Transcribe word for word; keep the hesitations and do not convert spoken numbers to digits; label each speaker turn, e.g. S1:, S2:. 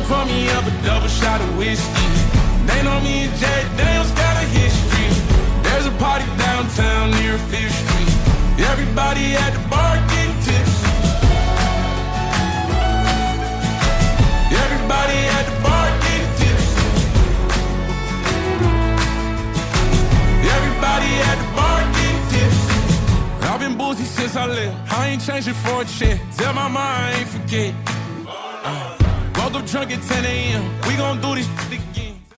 S1: pour me up a double shot of whiskey. They know me and Jay Daniels got a history. There's a party downtown near Fifth Street. Everybody at the bar getting tipsy. Everybody at the bar getting tipsy. Everybody at the bar getting tipsy. I've been boozy since I left. I ain't changing for a check. Tell my mind I ain't forget. Uh, woke up drunk at ten a m We gon' do this shit again.